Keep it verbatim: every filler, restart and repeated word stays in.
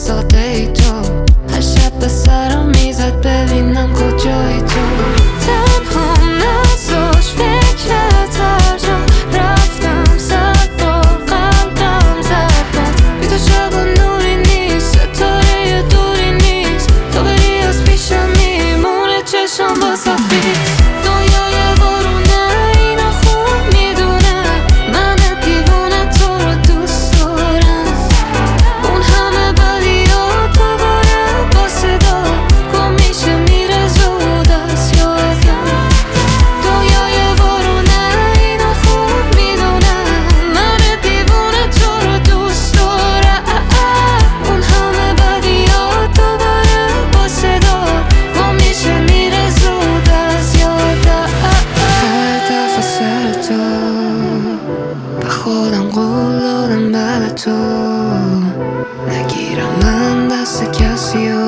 ساده ای تو، هر شب به سرم میزد ببینم کجایی تو. تنها نذاش فکرت هر جا رفتم، صد بار قلبم زد باد. بی تو شبا نوری نیست، ستاره دوری نیست، تو بری از پیشم میمونه چشم با سفید. دنیای بارونه اینا خوب میدونم، من دیوونه تو رو دوست دارم. اون همه بدیات دوباره با صدا گم میشه میره زود از یادم. دنیای بارونه اینا خوب میدونم، من دیوونه تو رو دوست دارم. اون همه بدیات دوباره با صدا گم میشه میره زود از یادم. هر دفعه سر تو به خودم قول دادم بعد تو نگیرم من دست کسی و